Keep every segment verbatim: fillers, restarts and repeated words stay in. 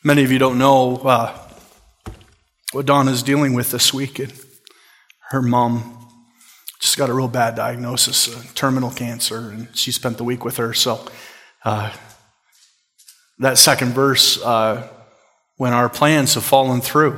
Many of you don't know uh, what Donna's dealing with this week. And her mom just got a real bad diagnosis, uh, terminal cancer, and she spent the week with her. So uh, that second verse, uh, when our plans have fallen through,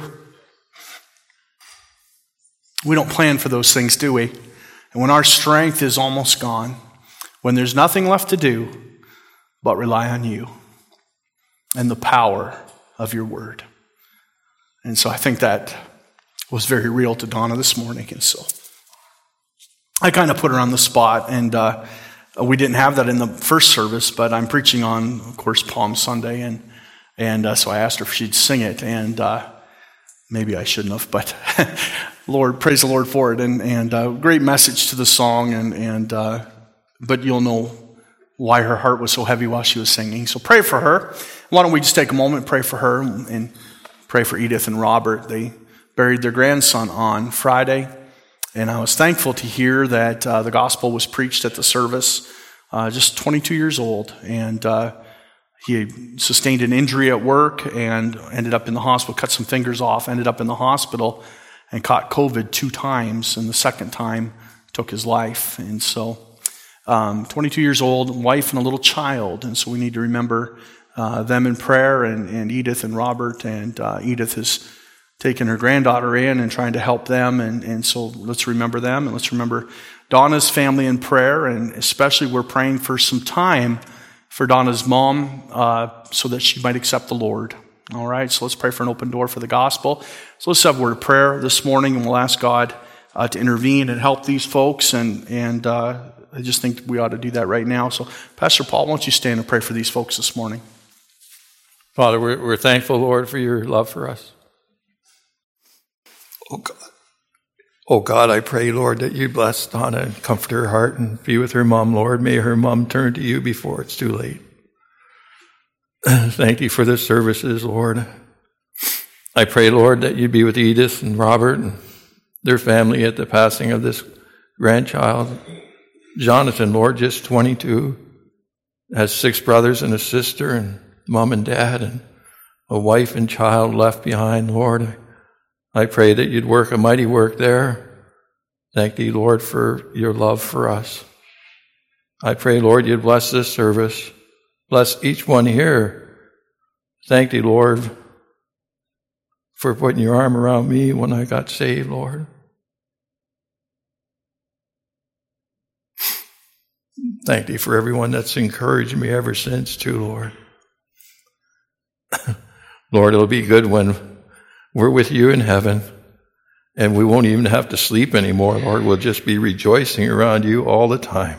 we don't plan for those things, do we? And when our strength is almost gone, when there's nothing left to do but rely on you and the power of your word. And so I think that was very real to Donna this morning. And so I kind of put her on the spot, and uh, we didn't have that in the first service, but I'm preaching on, of course, Palm Sunday, and and uh, so I asked her if she'd sing it, and uh, maybe I shouldn't have, but Lord, praise the Lord for it, and and uh, great message to the song, and and uh, but you'll know why her heart was so heavy while she was singing. So pray for her. Why don't we just take a moment and pray for her and pray for Edith and Robert. They buried their grandson on Friday, and I was thankful to hear that uh, the gospel was preached at the service. Uh, just twenty-two years old, and uh, he sustained an injury at work and ended up in the hospital, cut some fingers off, ended up in the hospital, and caught COVID two times, and the second time took his life. And so Um, twenty-two years old, wife and a little child, and so we need to remember uh, them in prayer, and, and Edith and Robert, and uh, Edith has taken her granddaughter in and trying to help them, and, and so let's remember them, and let's remember Donna's family in prayer, and especially we're praying for some time for Donna's mom uh, so that she might accept the Lord. All right, so let's pray for an open door for the gospel. So let's have a word of prayer this morning, and we'll ask God uh, to intervene and help these folks, and and uh, I just think we ought to do that right now. So, Pastor Paul, why don't you stand and pray for these folks this morning? Father, we're, we're thankful, Lord, for your love for us. Oh, God. Oh, God, I pray, Lord, that you bless Donna and comfort her heart and be with her mom, Lord. May her mom turn to you before it's too late. Thank you for the services, Lord. I pray, Lord, that you be with Edith and Robert and their family at the passing of this grandchild. Jonathan, Lord, just twenty-two, has six brothers and a sister and mom and dad and a wife and child left behind, Lord. I pray that you'd work a mighty work there. Thank thee, Lord, for your love for us. I pray, Lord, you'd bless this service. Bless each one here. Thank thee, Lord, for putting your arm around me when I got saved, Lord. Thank thee for everyone that's encouraged me ever since, too, Lord. Lord, it'll be good when we're with you in heaven and we won't even have to sleep anymore, Lord. We'll just be rejoicing around you all the time.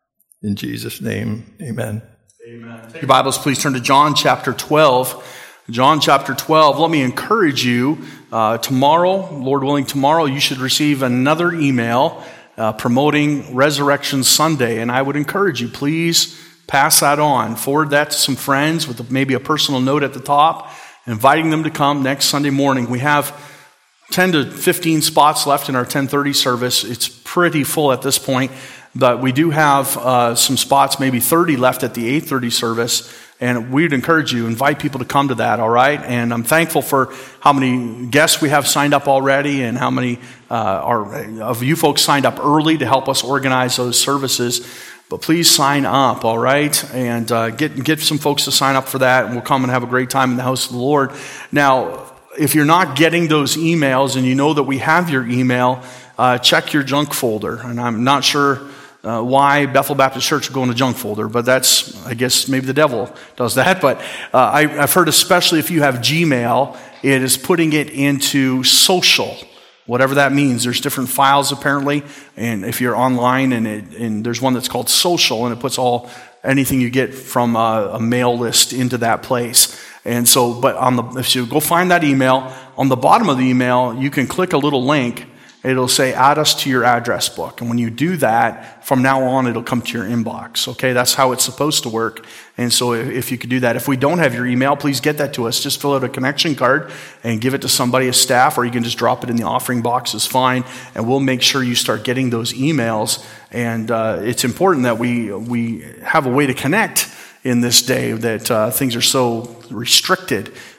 In Jesus' name, amen. Amen. Take your Bibles, please turn to John chapter twelve. John chapter twelve. Let me encourage you, uh, tomorrow, Lord willing, tomorrow you should receive another email Uh, promoting Resurrection Sunday, and I would encourage you, please pass that on. Forward that to some friends with maybe a personal note at the top, inviting them to come next Sunday morning. We have ten to fifteen spots left in our ten thirty service. It's pretty full at this point, but we do have uh, some spots, maybe thirty left at the eight thirty service, and we'd encourage you, invite people to come to that, all right? And I'm thankful for how many guests we have signed up already, and how many uh, are, of you folks signed up early to help us organize those services. But please sign up, all right? And uh, get get some folks to sign up for that, and we'll come and have a great time in the house of the Lord. Now, if you're not getting those emails and you know that we have your email, uh, check your junk folder. And I'm not sure Uh, why Bethel Baptist Church would go in a junk folder, but that's, I guess, maybe the devil does that. But uh, I, I've heard, especially if you have Gmail, it is putting it into social, whatever that means. There's different files apparently, and if you're online, and, it, and there's one that's called social, and it puts all anything you get from a, a mail list into that place. And so, but on the if you go find that email, on the bottom of the email, you can click a little link. It'll say, add us to your address book. And when you do that, from now on, it'll come to your inbox. Okay, that's how it's supposed to work. And so if, if you could do that. If we don't have your email, please get that to us. Just fill out a connection card and give it to somebody, a staff, or you can just drop it in the offering box. It's fine. And we'll make sure you start getting those emails. And uh, it's important that we we have a way to connect in this day that uh, things are so restricted.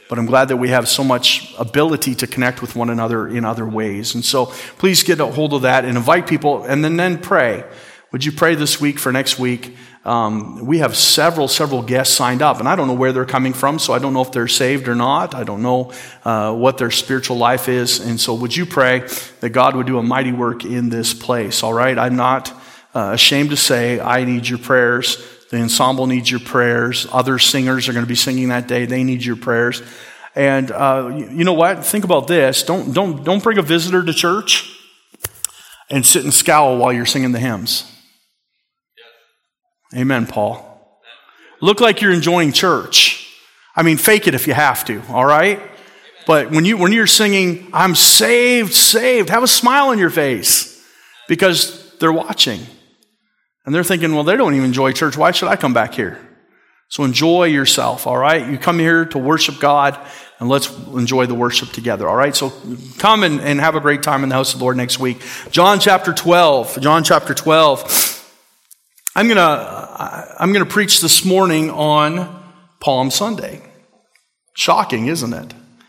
But I'm glad that we have so much ability to connect with one another in other ways. And so please get a hold of that and invite people, and then, then pray. Would you pray this week for next week? Um, we have several, several guests signed up, and I don't know where they're coming from, so I don't know if they're saved or not. I don't know uh, what their spiritual life is. And so would you pray that God would do a mighty work in this place, all right? I'm not uh, ashamed to say I need your prayers. The ensemble needs your prayers. Other singers are going to be singing that day. They need your prayers. And uh, you, you know what? Think about this. Don't, don't, don't bring a visitor to church and sit and scowl while you're singing the hymns. Amen, Paul. Look like you're enjoying church. I mean, fake it if you have to, all right? But when, you, when you're singing, I'm saved, saved, have a smile on your face because they're watching. And they're thinking, well, they don't even enjoy church. Why should I come back here? So enjoy yourself, all right? You come here to worship God, and let's enjoy the worship together, all right? So come and, and have a great time in the house of the Lord next week. John chapter twelve. John chapter twelve. I'm going to I'm going to preach this morning on Palm Sunday. Shocking, isn't it?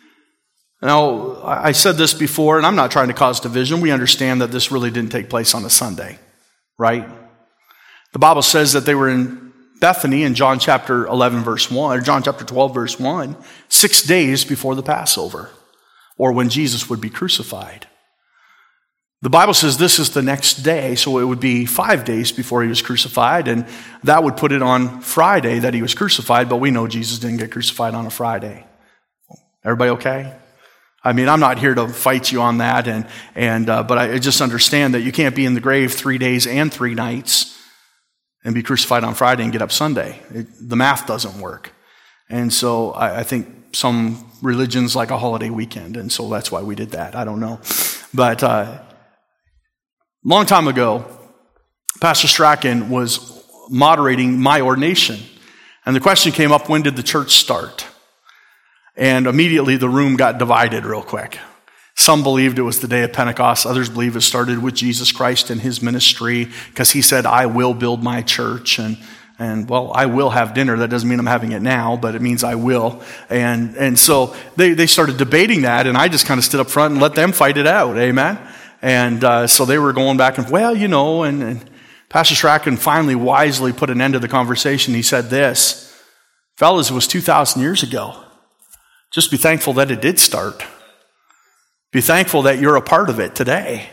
Now, I said this before, and I'm not trying to cause division. We understand that this really didn't take place on a Sunday, right? The Bible says that they were in Bethany in John chapter eleven, verse one, or John chapter twelve, verse one, six days before the Passover, or when Jesus would be crucified. The Bible says this is the next day, so it would be five days before he was crucified, and that would put it on Friday that he was crucified, but we know Jesus didn't get crucified on a Friday. Everybody okay? I mean, I'm not here to fight you on that, and and uh, but I just understand that you can't be in the grave three days and three nights and be crucified on Friday and get up Sunday. It, the math doesn't work. And so I, I think some religions like a holiday weekend, and so that's why we did that. I don't know. But uh long time ago, Pastor Strachan was moderating my ordination. And the question came up, when did the church start? And immediately the room got divided real quick. Some believed it was the day of Pentecost. Others believe it started with Jesus Christ and his ministry because he said, I will build my church. And, and well, I will have dinner. That doesn't mean I'm having it now, but it means I will. And, and so they, they started debating that, and I just kind of stood up front and let them fight it out. Amen? And uh, so they were going back and, well, you know, and, and Pastor Strachan finally wisely put an end to the conversation. He said this, fellas, it was two thousand years ago. Just be thankful that it did start. Be thankful that you're a part of it today.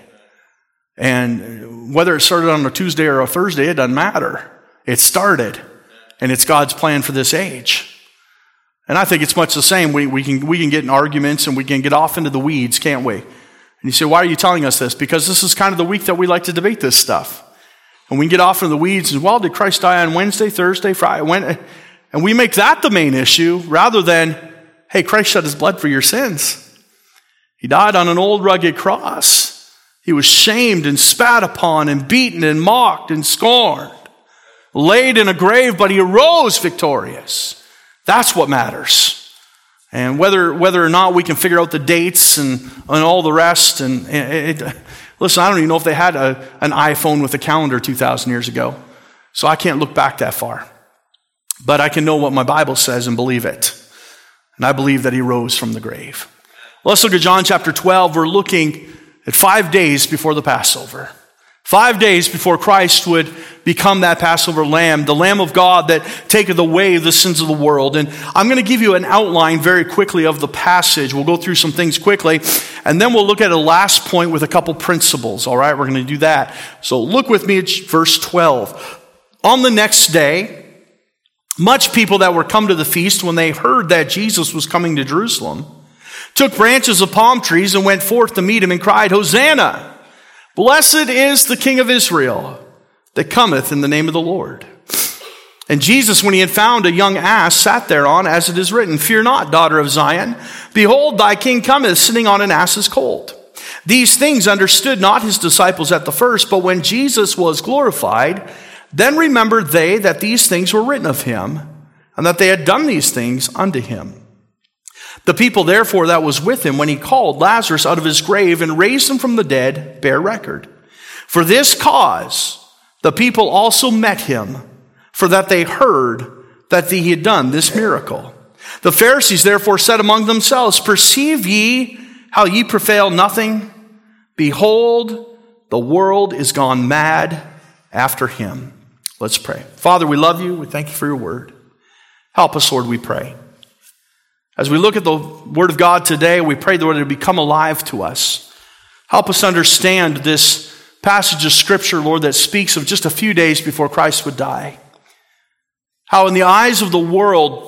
And whether it started on a Tuesday or a Thursday, it doesn't matter. It started, and it's God's plan for this age. And I think it's much the same. We, we can we can get in arguments and we can get off into the weeds, can't we? And you say, why are you telling us this? Because this is kind of the week that we like to debate this stuff. And we can get off into the weeds and, well, did Christ die on Wednesday, Thursday, Friday? When? And we make that the main issue rather than, hey, Christ shed his blood for your sins. He died on an old rugged cross. He was shamed and spat upon and beaten and mocked and scorned. Laid in a grave, but he arose victorious. That's what matters. And whether whether or not we can figure out the dates and, and all the rest, and it, it, listen, I don't even know if they had a, an iPhone with a calendar two thousand years ago, so I can't look back that far. But I can know what my Bible says and believe it. And I believe that he rose from the grave. Let's look at John chapter twelve. We're looking at five days before the Passover. Five days before Christ would become that Passover lamb, the Lamb of God that taketh away the sins of the world. And I'm going to give you an outline very quickly of the passage. We'll go through some things quickly, and then we'll look at a last point with a couple principles. All right, we're going to do that. So look with me at verse twelve. On the next day, much people that were come to the feast, when they heard that Jesus was coming to Jerusalem, took branches of palm trees and went forth to meet him and cried, Hosanna! Blessed is the King of Israel that cometh in the name of the Lord. And Jesus, when he had found a young ass, sat thereon, as it is written, Fear not, daughter of Zion. Behold, thy king cometh, sitting on an ass's colt. These things understood not his disciples at the first, but when Jesus was glorified, then remembered they that these things were written of him, and that they had done these things unto him. The people, therefore, that was with him when he called Lazarus out of his grave and raised him from the dead, bear record. For this cause the people also met him, for that they heard that he had done this miracle. The Pharisees therefore said among themselves, perceive ye how ye prevail nothing? Behold, the world is gone mad after him. Let's pray. Father, we love you. We thank you for your word. Help us, Lord, we pray. As we look at the word of God today, we pray, Lord, it become alive to us. Help us understand this passage of Scripture, Lord, that speaks of just a few days before Christ would die. How in the eyes of the world,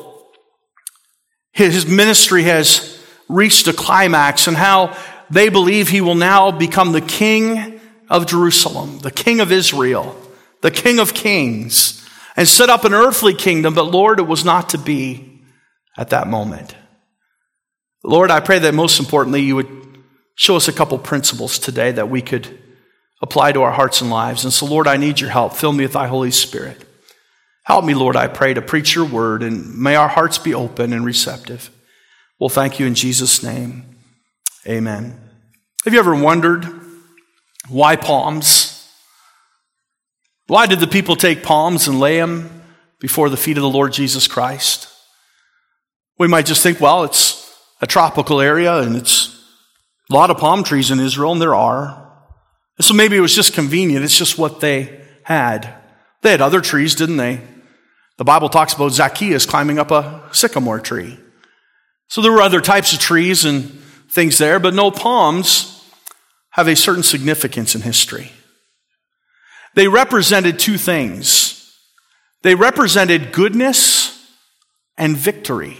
his ministry has reached a climax, and how they believe he will now become the King of Jerusalem, the King of Israel, the King of Kings, and set up an earthly kingdom. But Lord, it was not to be at that moment. Lord, I pray that most importantly, you would show us a couple principles today that we could apply to our hearts and lives. And so, Lord, I need your help. Fill me with thy Holy Spirit. Help me, Lord, I pray, to preach your word, and may our hearts be open and receptive. We'll thank you in Jesus' name. Amen. Have you ever wondered why palms? Why did the people take palms and lay them before the feet of the Lord Jesus Christ? We might just think, well, it's a tropical area and it's a lot of palm trees in Israel, and there are. And so maybe it was just convenient. It's just what they had. They had other trees, didn't they? The Bible talks about Zacchaeus climbing up a sycamore tree. So there were other types of trees and things there, but no, palms have a certain significance in history. They represented two things. They represented goodness and victory.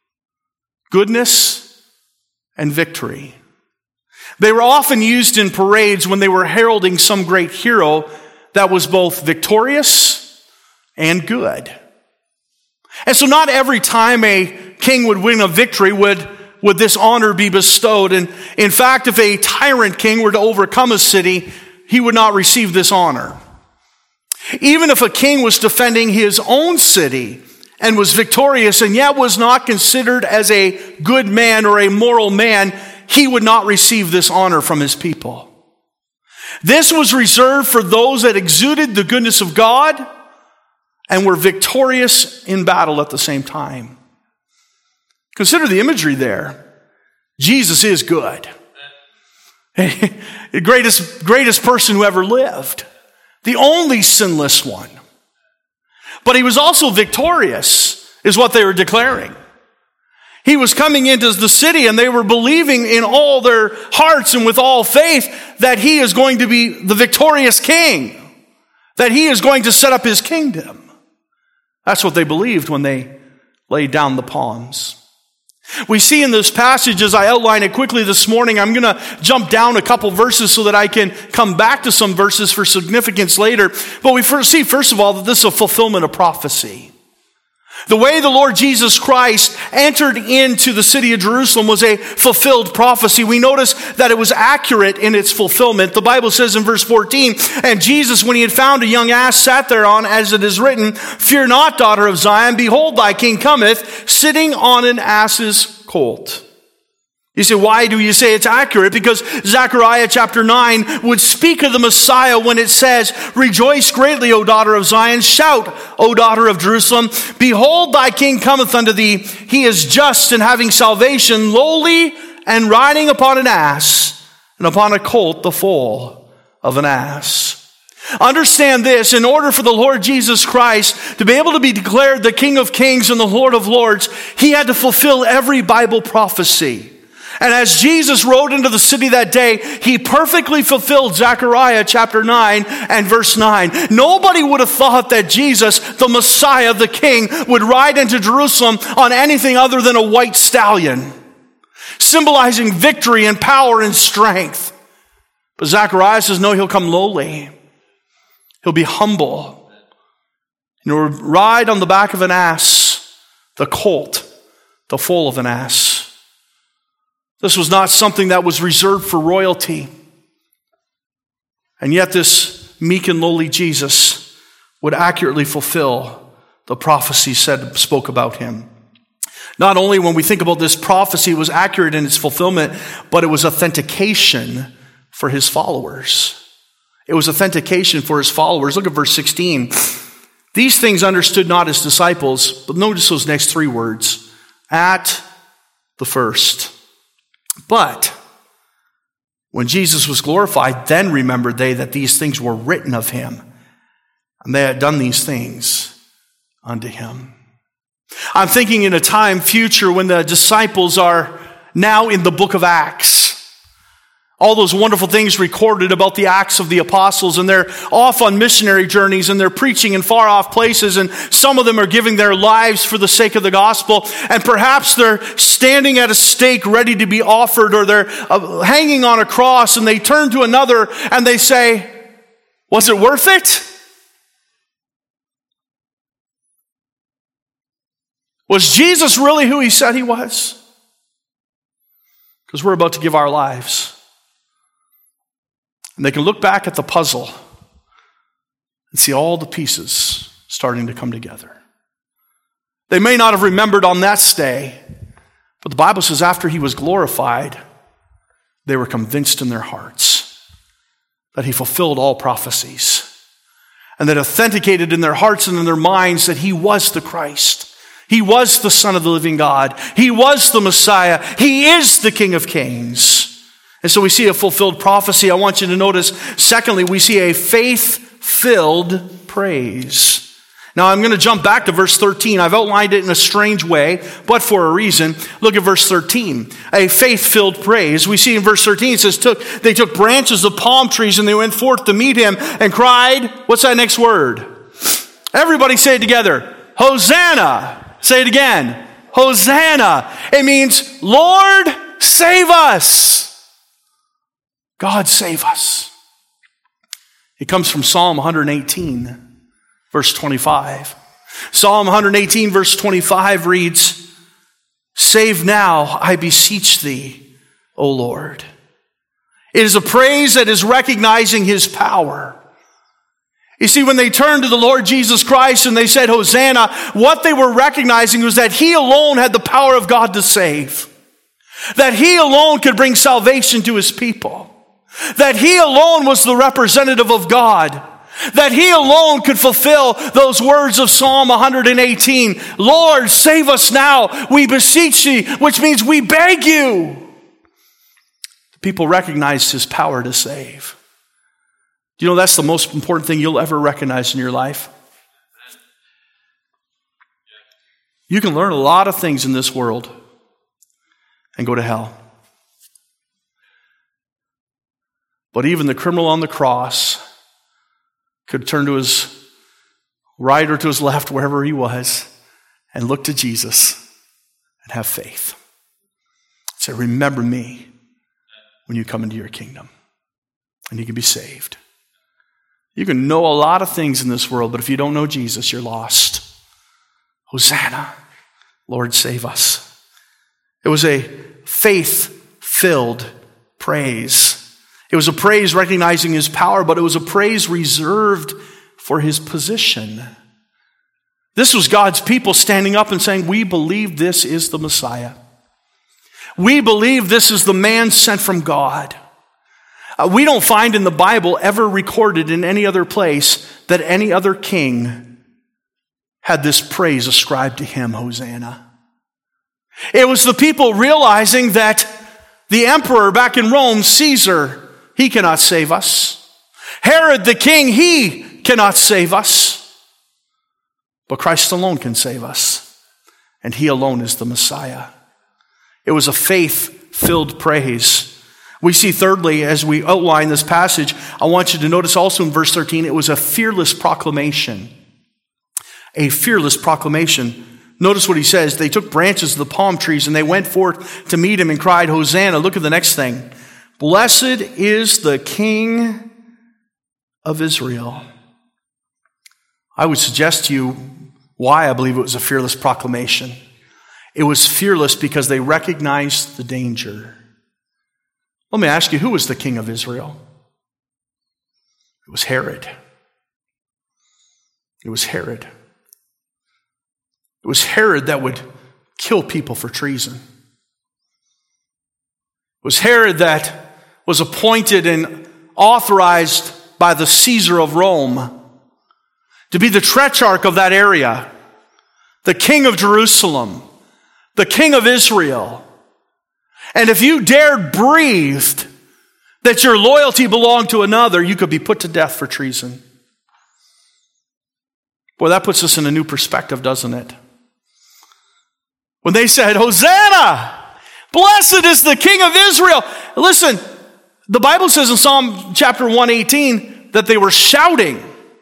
Goodness and victory. They were often used in parades when they were heralding some great hero that was both victorious and good. And so not every time a king would win a victory would, would this honor be bestowed. And in fact, if a tyrant king were to overcome a city, he would not receive this honor. Even if a king was defending his own city and was victorious and yet was not considered as a good man or a moral man, he would not receive this honor from his people. This was reserved for those that exuded the goodness of God and were victorious in battle at the same time. Consider the imagery there. Jesus is good. The greatest, greatest person who ever lived. The only sinless one. But he was also victorious, is what they were declaring. He was coming into the city and they were believing in all their hearts and with all faith that he is going to be the victorious king. That he is going to set up his kingdom. That's what they believed when they laid down the palms. We see in this passage, as I outline it quickly this morning, I'm going to jump down a couple verses so that I can come back to some verses for significance later. But we first see, first of all, that this is a fulfillment of prophecy. The way the Lord Jesus Christ entered into the city of Jerusalem was a fulfilled prophecy. We notice that it was accurate in its fulfillment. The Bible says in verse fourteen, and Jesus, when he had found a young ass, sat thereon, as it is written, fear not, daughter of Zion, behold, thy king cometh, sitting on an ass's colt. You say, why do you say it's accurate? Because Zechariah chapter nine would speak of the Messiah when it says, rejoice greatly, O daughter of Zion. Shout, O daughter of Jerusalem. Behold, thy king cometh unto thee. He is just and having salvation, lowly and riding upon an ass, and upon a colt, the foal of an ass. Understand this, in order for the Lord Jesus Christ to be able to be declared the King of Kings and the Lord of Lords, he had to fulfill every Bible prophecy. And as Jesus rode into the city that day, he perfectly fulfilled Zechariah chapter nine and verse nine. Nobody would have thought that Jesus, the Messiah, the King, would ride into Jerusalem on anything other than a white stallion, symbolizing victory and power and strength. But Zechariah says, no, he'll come lowly. He'll be humble. And he'll ride on the back of an ass, the colt, the foal of an ass. This was not something that was reserved for royalty. And yet this meek and lowly Jesus would accurately fulfill the prophecy said spoke about him. Not only when we think about this prophecy, it was accurate in its fulfillment, but it was authentication for his followers. It was authentication for his followers. Look at verse sixteen. These things understood not his disciples, but notice those next three words. at the first. But when Jesus was glorified, then remembered they that these things were written of him, and they had done these things unto him. I'm thinking in a time future when the disciples are now in the book of Acts. All those wonderful things recorded about the Acts of the Apostles, and they're off on missionary journeys, and they're preaching in far off places, and some of them are giving their lives for the sake of the gospel, and perhaps they're standing at a stake ready to be offered, or they're uh, hanging on a cross, and they turn to another and they say, was it worth it? Was Jesus really who he said he was? Because we're about to give our lives. And they can look back at the puzzle and see all the pieces starting to come together. They may not have remembered on that day, but the Bible says after he was glorified, they were convinced in their hearts that he fulfilled all prophecies, and that authenticated in their hearts and in their minds that he was the Christ. He was the Son of the living God. He was the Messiah. He is the King of Kings. And so we see a fulfilled prophecy. I want you to notice, secondly, we see a faith-filled praise. Now, I'm going to jump back to verse thirteen. I've outlined it in a strange way, but for a reason. Look at verse thirteen. A faith-filled praise. We see in verse thirteen, it says, took, they took branches of palm trees and they went forth to meet him and cried, what's that next word? Everybody say it together. Hosanna. Say it again. Hosanna. It means, Lord, save us. God save us. It comes from Psalm one eighteen, verse twenty-five. Psalm one eighteen, verse twenty-five reads, save now, I beseech thee, O Lord. It is a praise that is recognizing his power. You see, when they turned to the Lord Jesus Christ and they said, Hosanna, what they were recognizing was that he alone had the power of God to save. That he alone could bring salvation to his people. That he alone was the representative of God. That he alone could fulfill those words of Psalm one eighteen. Lord, save us now, we beseech thee, which means we beg you. The people recognized his power to save. Do you know that's the most important thing you'll ever recognize in your life? You can learn a lot of things in this world and go to hell. But even the criminal on the cross could turn to his right or to his left, wherever he was, and look to Jesus and have faith. Say, remember me when you come into your kingdom. And you can be saved. You can know a lot of things in this world, but if you don't know Jesus, you're lost. Hosanna, Lord, save us. It was a faith-filled praise. It was a praise recognizing his power, but it was a praise reserved for his position. This was God's people standing up and saying, we believe this is the Messiah. We believe this is the man sent from God. Uh, we don't find in the Bible ever recorded in any other place that any other king had this praise ascribed to him, Hosanna. It was the people realizing that the emperor back in Rome, Caesar, he cannot save us. Herod the king, he cannot save us. But Christ alone can save us. And he alone is the Messiah. It was a faith-filled praise. We see thirdly, as we outline this passage, I want you to notice also in verse thirteen, it was a fearless proclamation. A fearless proclamation. Notice what he says. They took branches of the palm trees and they went forth to meet him and cried, Hosanna. Look at the next thing. Blessed is the King of Israel. I would suggest to you why I believe it was a fearless proclamation. It was fearless because they recognized the danger. Let me ask you, who was the king of Israel? It was Herod. It was Herod. It was Herod that would kill people for treason. It was Herod that was appointed and authorized by the Caesar of Rome to be the tetrarch of that area, the king of Jerusalem, the King of Israel. And if you dared breathe that your loyalty belonged to another, you could be put to death for treason. Boy, that puts us in a new perspective, doesn't it? When they said, Hosanna! Blessed is the King of Israel. Listen, the Bible says in Psalm chapter one eighteen that they were shouting.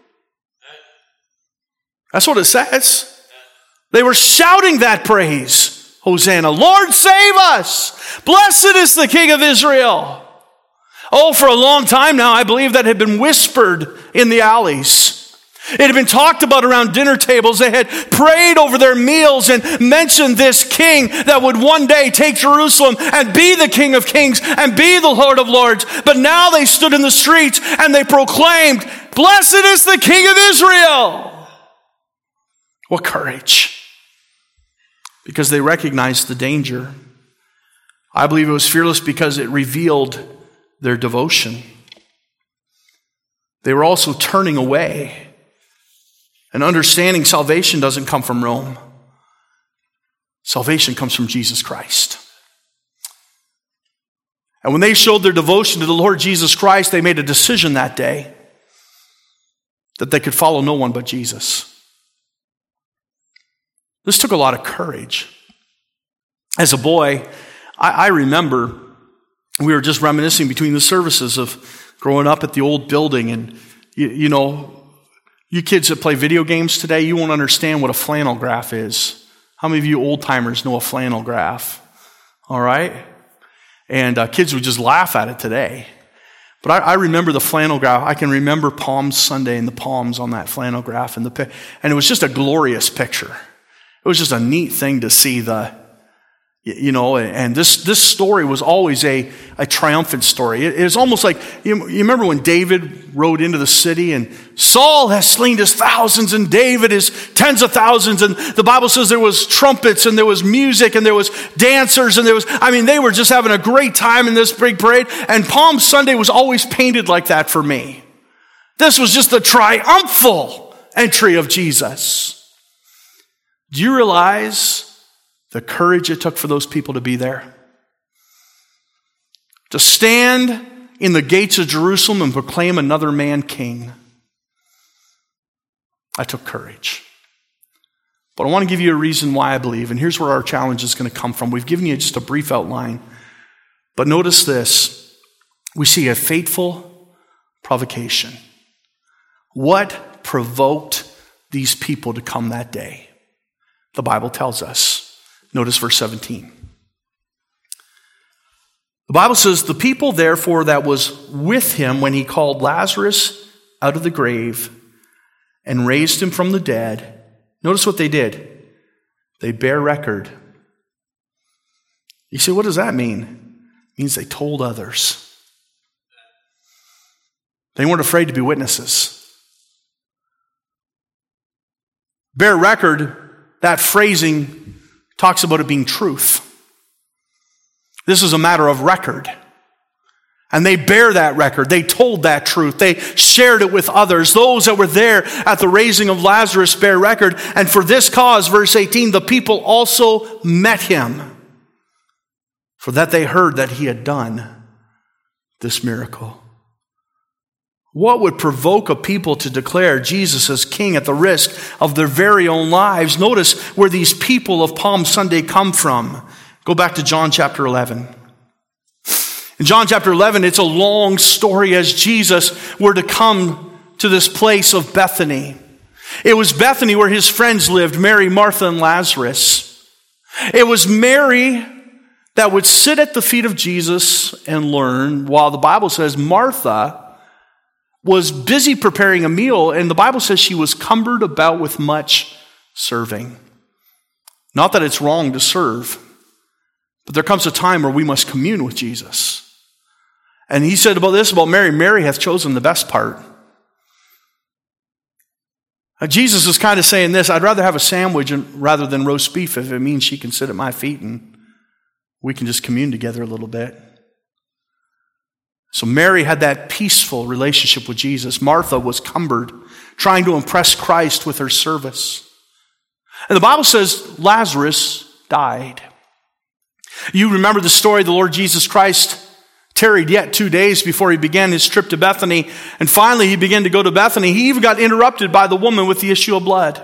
That's what it says. They were shouting that praise. Hosanna, Lord save us. Blessed is the King of Israel. Oh, for a long time now, I believe that had been whispered in the alleys. It had been talked about around dinner tables. They had prayed over their meals and mentioned this king that would one day take Jerusalem and be the King of Kings and be the Lord of Lords. But now they stood in the streets and they proclaimed, Blessed is the King of Israel. What courage. Because they recognized the danger. I believe it was fearless because it revealed their devotion. They were also turning away and understanding salvation doesn't come from Rome. Salvation comes from Jesus Christ. And when they showed their devotion to the Lord Jesus Christ, they made a decision that day that they could follow no one but Jesus. This took a lot of courage. As a boy, I, I remember we were just reminiscing between the services of growing up at the old building. And, you, you know, you kids that play video games today, you won't understand what a flannel graph is. How many of you old-timers know a flannel graph? All right? And uh, kids would just laugh at it today. But I, I remember the flannel graph. I can remember Palm Sunday and the palms on that flannel graph. And, the, and it was just a glorious picture. It was just a neat thing to see the, you know, and this, this story was always a, a triumphant story. It, it was almost like, you, you remember when David rode into the city and Saul has slain his thousands and David his tens of thousands. And the Bible says there was trumpets and there was music and there was dancers and there was, I mean, they were just having a great time in this big parade. And Palm Sunday was always painted like that for me. This was just a triumphal entry of Jesus. Do you realize the courage it took for those people to be there? To stand in the gates of Jerusalem and proclaim another man king. I took courage. But I want to give you a reason why I believe, and here's where our challenge is going to come from. We've given you just a brief outline. But notice this. We see a fateful provocation. What provoked these people to come that day? The Bible tells us. Notice verse seventeen. The Bible says, the people therefore that was with him when he called Lazarus out of the grave and raised him from the dead. Notice what they did. They bear record. You say, what does that mean? It means they told others. They weren't afraid to be witnesses. Bear record. That phrasing talks about it being truth. This is a matter of record. And they bear that record. They told that truth. They shared it with others. Those that were there at the raising of Lazarus bear record. And for this cause, verse eighteen, the people also met him, for that they heard that he had done this miracle. What would provoke a people to declare Jesus as king at the risk of their very own lives? Notice where these people of Palm Sunday come from. Go back to John chapter eleven. In John chapter eleven, it's a long story as Jesus were to come to this place of Bethany. It was Bethany where his friends lived, Mary, Martha, and Lazarus. It was Mary that would sit at the feet of Jesus and learn, while the Bible says Martha was busy preparing a meal, and the Bible says she was cumbered about with much serving. Not that it's wrong to serve, but there comes a time where we must commune with Jesus. And he said about this, about Mary, Mary hath chosen the best part. Now, Jesus is kind of saying this, I'd rather have a sandwich rather than roast beef if it means she can sit at my feet and we can just commune together a little bit. So Mary had that peaceful relationship with Jesus. Martha was cumbered, trying to impress Christ with her service. And the Bible says Lazarus died. You remember the story, the Lord Jesus Christ tarried yet two days before he began his trip to Bethany. And finally he began to go to Bethany. He even got interrupted by the woman with the issue of blood.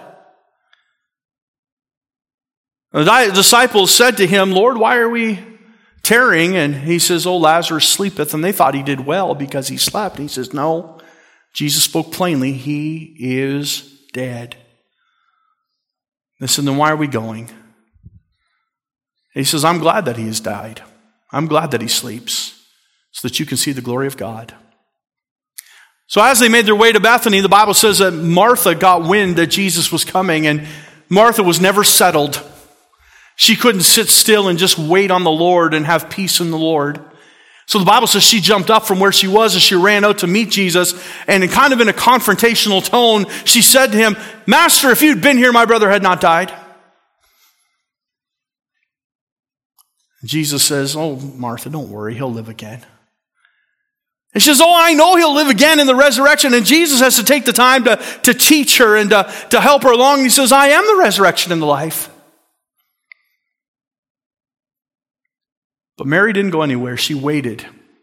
The disciples said to him, Lord, why are we tarrying? And he says, oh, Lazarus sleepeth. And they thought he did well because he slept. And he says, no. Jesus spoke plainly. He is dead. They said, then why are we going? He says, I'm glad that he has died. I'm glad that he sleeps so that you can see the glory of God. So as they made their way to Bethany, the Bible says that Martha got wind that Jesus was coming, and Martha was never settled. She couldn't sit still and just wait on the Lord and have peace in the Lord. So the Bible says she jumped up from where she was and she ran out to meet Jesus, and in kind of in a confrontational tone, she said to him, Master, if you'd been here, my brother had not died. Jesus says, oh, Martha, don't worry, he'll live again. And she says, oh, I know he'll live again in the resurrection. And Jesus has to take the time to, to teach her and to, to help her along. And he says, I am the resurrection and the life. But Mary didn't go anywhere. She waited.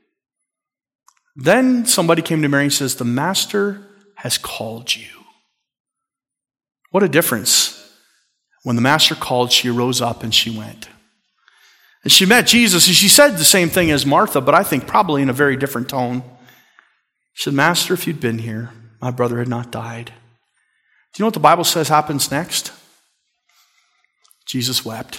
Then somebody came to Mary and says, the Master has called you. What a difference. When the Master called, she arose up and she went. And she met Jesus, and she said the same thing as Martha, but I think probably in a very different tone. She said, Master, if you'd been here, my brother had not died. Do you know what the Bible says happens next? Jesus wept.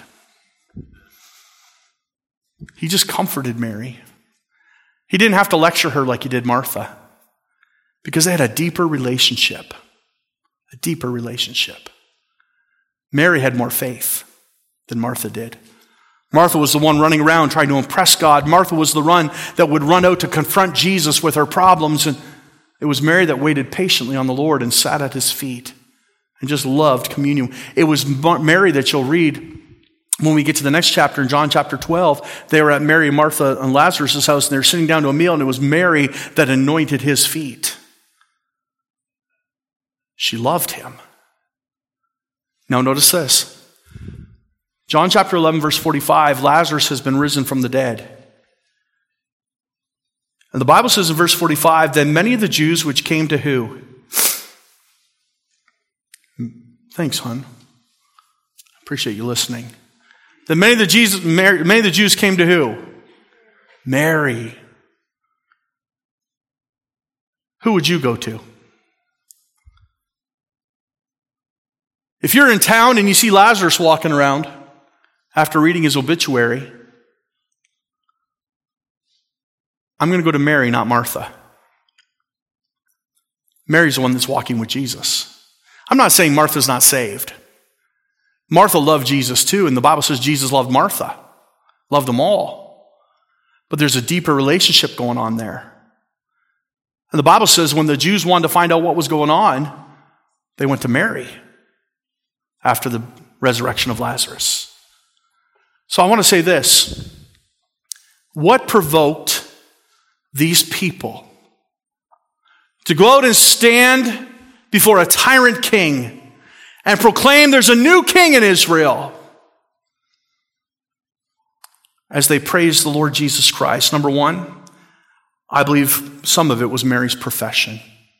He just comforted Mary. He didn't have to lecture her like he did Martha, because they had a deeper relationship. A deeper relationship. Mary had more faith than Martha did. Martha was the one running around trying to impress God. Martha was the one that would run out to confront Jesus with her problems. And it was Mary that waited patiently on the Lord and sat at his feet and just loved communion. It was Mary that you'll read when we get to the next chapter in John chapter twelve. They were at Mary, Martha, and Lazarus' house, and they were sitting down to a meal, and it was Mary that anointed his feet. She loved him. Now notice this. John chapter eleven, verse forty-five, Lazarus has been risen from the dead. And the Bible says in verse forty-five, then many of the Jews which came to who? Thanks, hon. Appreciate you listening. Then many of the Jesus, many of the Jews came to who? Mary. Who would you go to? If you're in town and you see Lazarus walking around after reading his obituary, I'm going to go to Mary, not Martha. Mary's the one that's walking with Jesus. I'm not saying Martha's not saved. Martha loved Jesus too, and the Bible says Jesus loved Martha, loved them all. But there's a deeper relationship going on there. And the Bible says when the Jews wanted to find out what was going on, they went to Mary after the resurrection of Lazarus. So I want to say this. What provoked these people to go out and stand before a tyrant king and proclaim there's a new king in Israel as they praised the Lord Jesus Christ? Number one, I believe some of it was Mary's profession.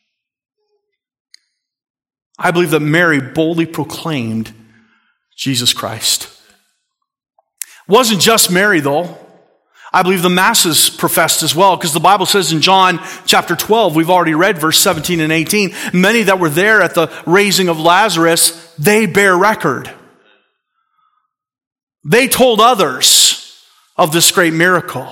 I believe that Mary boldly proclaimed Jesus Christ. It wasn't just Mary, though. I believe the masses professed as well, because the Bible says in John chapter twelve, we've already read verse seventeen and eighteen, many that were there at the raising of Lazarus, they bear record. They told others of this great miracle.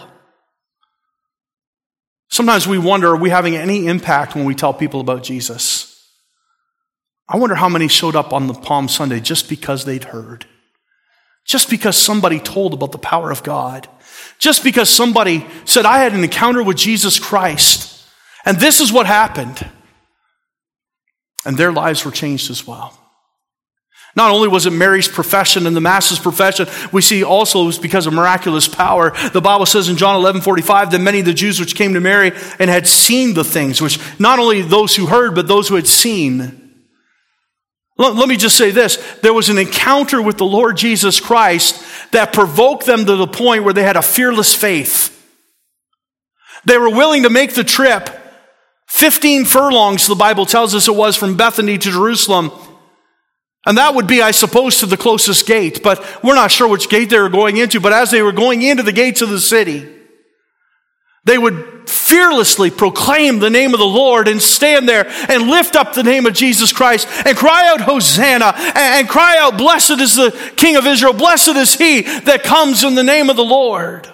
Sometimes we wonder, are we having any impact when we tell people about Jesus? I wonder how many showed up on the Palm Sunday just because they'd heard. Just because somebody told about the power of God. Just because somebody said, I had an encounter with Jesus Christ, and this is what happened. And their lives were changed as well. Not only was it Mary's profession and the masses' profession, we see also it was because of miraculous power. The Bible says in John eleven forty-five that many of the Jews which came to Mary and had seen the things, which not only those who heard, but those who had seen. Let, let me just say this. There was an encounter with the Lord Jesus Christ that provoked them to the point where they had a fearless faith. They were willing to make the trip. fifteen furlongs, the Bible tells us it was, from Bethany to Jerusalem. And that would be, I suppose, to the closest gate. But we're not sure which gate they were going into. But as they were going into the gates of the city, they would fearlessly proclaim the name of the Lord and stand there and lift up the name of Jesus Christ and cry out, Hosanna, and cry out, blessed is the King of Israel, blessed is he that comes in the name of the Lord.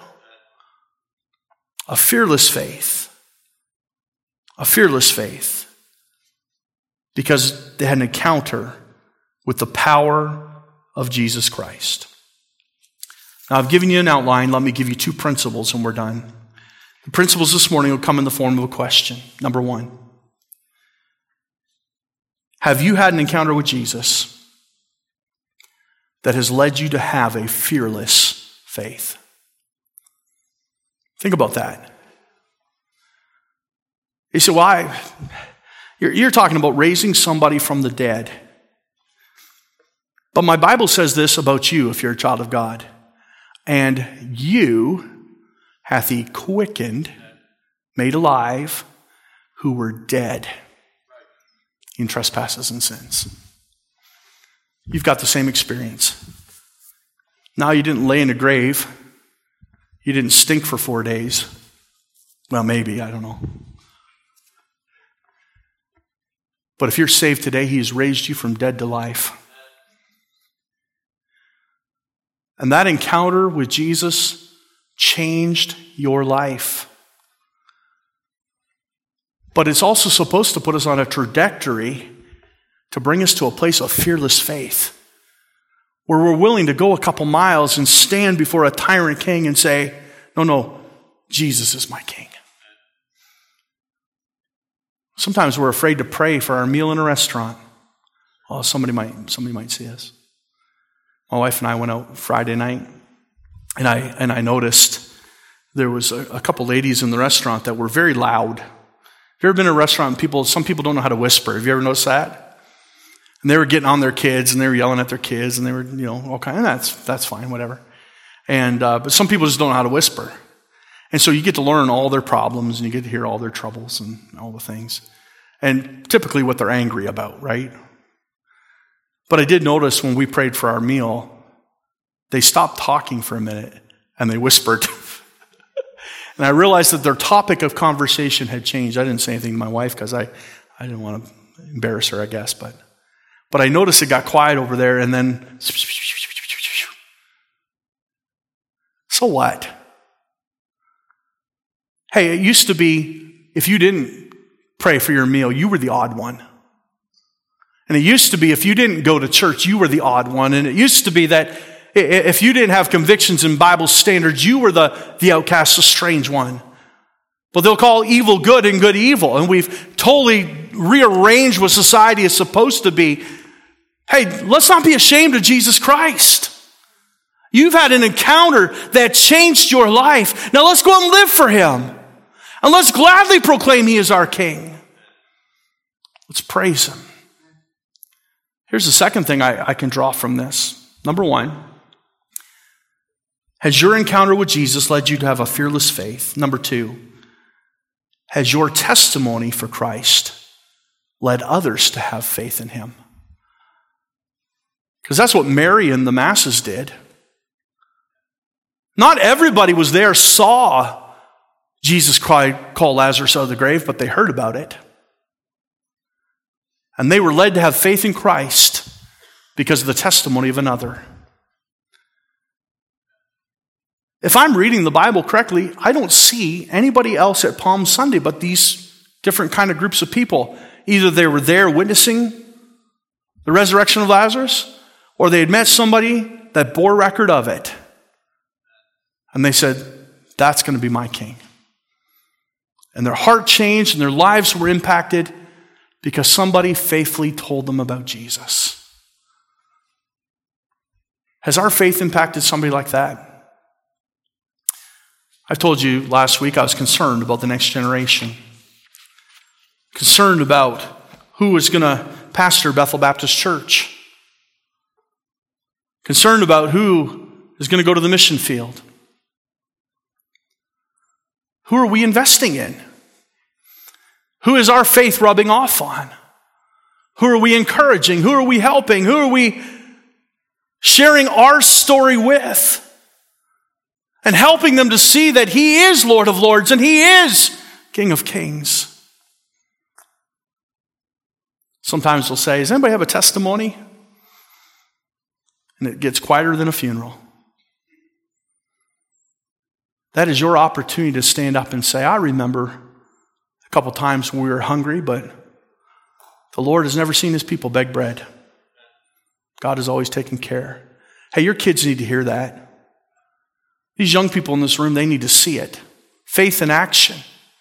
A fearless faith. A fearless faith. Because they had an encounter with the power of Jesus Christ. Now, I've given you an outline. Let me give you two principles and we're done. The principles this morning will come in the form of a question. Number one, have you had an encounter with Jesus that has led you to have a fearless faith? Think about that. You say, why? You're, you're talking about raising somebody from the dead. But my Bible says this about you if you're a child of God. And you hath he quickened, made alive, who were dead in trespasses and sins. You've got the same experience. Now you didn't lay in a grave. You didn't stink for four days. Well, maybe, I don't know. But if you're saved today, he has raised you from dead to life. And that encounter with Jesus changed your life. But it's also supposed to put us on a trajectory to bring us to a place of fearless faith, where we're willing to go a couple miles and stand before a tyrant king and say, no, no, Jesus is my king. Sometimes we're afraid to pray for our meal in a restaurant. Oh, somebody might, somebody might see us. My wife and I went out Friday night, and I and I noticed there was a, a couple ladies in the restaurant that were very loud. Have you ever been in a restaurant and people, some people don't know how to whisper? Have you ever noticed that? And they were getting on their kids, and they were yelling at their kids, and they were, you know, okay, and that's that's fine, whatever. And uh, but some people just don't know how to whisper. And so you get to learn all their problems, and you get to hear all their troubles and all the things. And typically what they're angry about, right? But I did notice when we prayed for our meal, they stopped talking for a minute and they whispered. And I realized that their topic of conversation had changed. I didn't say anything to my wife because I, I didn't want to embarrass her, I guess. But, but I noticed it got quiet over there and then... So what? Hey, it used to be if you didn't pray for your meal, you were the odd one. And it used to be if you didn't go to church, you were the odd one. And it used to be that if you didn't have convictions and Bible standards, you were the, the outcast, the strange one. But they'll call evil good and good evil. And we've totally rearranged what society is supposed to be. Hey, let's not be ashamed of Jesus Christ. You've had an encounter that changed your life. Now let's go and live for him. And let's gladly proclaim he is our King. Let's praise him. Here's the second thing I, I can draw from this. Number one, has your encounter with Jesus led you to have a fearless faith? Number two, has your testimony for Christ led others to have faith in him? Because that's what Mary and the masses did. Not everybody was there, saw Jesus cry, call Lazarus out of the grave, but they heard about it. And they were led to have faith in Christ because of the testimony of another. If I'm reading the Bible correctly, I don't see anybody else at Palm Sunday but these different kind of groups of people. Either they were there witnessing the resurrection of Lazarus, or they had met somebody that bore record of it. And they said, that's going to be my king. And their heart changed and their lives were impacted because somebody faithfully told them about Jesus. Has our faith impacted somebody like that? I told you last week I was concerned about the next generation. Concerned about who is going to pastor of Bethel Baptist Church. Concerned about who is going to go to the mission field. Who are we investing in? Who is our faith rubbing off on? Who are we encouraging? Who are we helping? Who are we sharing our story with? And helping them to see that He is Lord of Lords and He is King of Kings. Sometimes we'll say, does anybody have a testimony? And it gets quieter than a funeral. That is your opportunity to stand up and say, I remember a couple times when we were hungry, but the Lord has never seen His people beg bread. God has always taken care. Hey, your kids need to hear that. These young people in this room, they need to see it. Faith in action.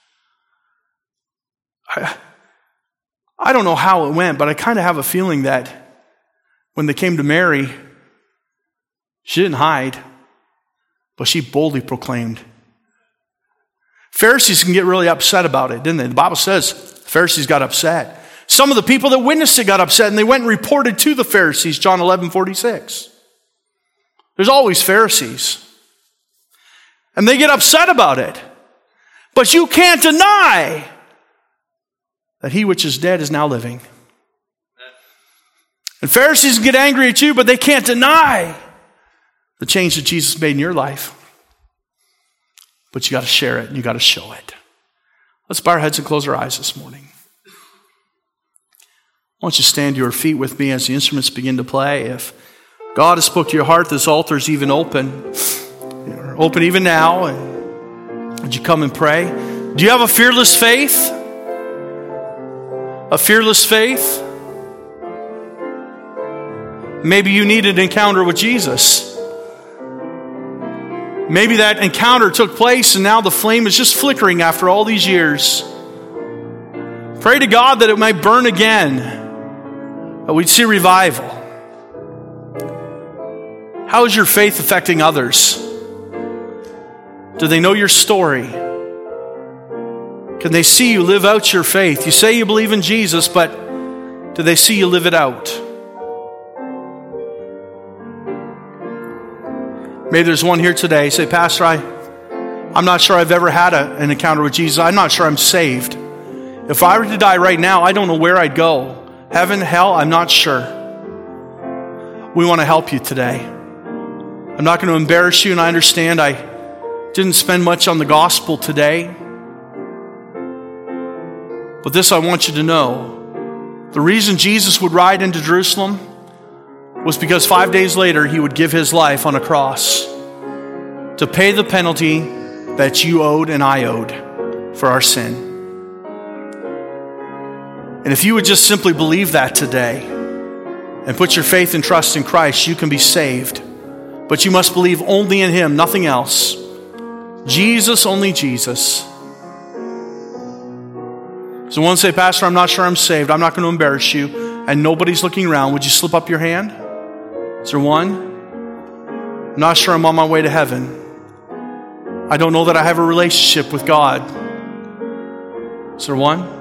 I, I don't know how it went, but I kind of have a feeling that when they came to Mary, she didn't hide, but she boldly proclaimed. Pharisees can get really upset about it, didn't they? The Bible says the Pharisees got upset. Some of the people that witnessed it got upset, and they went and reported to the Pharisees, John eleven forty-six. There's always Pharisees. And they get upset about it. But you can't deny that He which is dead is now living. And Pharisees get angry at you, but they can't deny the change that Jesus made in your life. But you got to share it and you got to show it. Let's bow our heads and close our eyes this morning. I want you to stand to your feet with me as the instruments begin to play. If God has spoke to your heart, this altar is even open. You're open even now. And would you come and pray? Do you have a fearless faith? A fearless faith? Maybe you need an encounter with Jesus. Maybe that encounter took place and now the flame is just flickering after all these years. Pray to God that it might burn again, that we'd see revival. How is your faith affecting others? Do they know your story? Can they see you live out your faith? You say you believe in Jesus, but do they see you live it out? Maybe there's one here today. Say, Pastor, I, I'm not sure I've ever had a, an encounter with Jesus. I'm not sure I'm saved. If I were to die right now, I don't know where I'd go. Heaven, hell, I'm not sure. We want to help you today. I'm not going to embarrass you, and I understand I didn't spend much on the gospel today. But this I want you to know. The reason Jesus would ride into Jerusalem was because five days later He would give His life on a cross to pay the penalty that you owed and I owed for our sin. And if you would just simply believe that today and put your faith and trust in Christ, you can be saved. But you must believe only in Him, nothing else. Jesus, only Jesus. So one say, Pastor, I'm not sure I'm saved. I'm not going to embarrass you. And nobody's looking around. Would you slip up your hand? Is there one? I'm not sure I'm on my way to heaven. I don't know that I have a relationship with God. Is there one?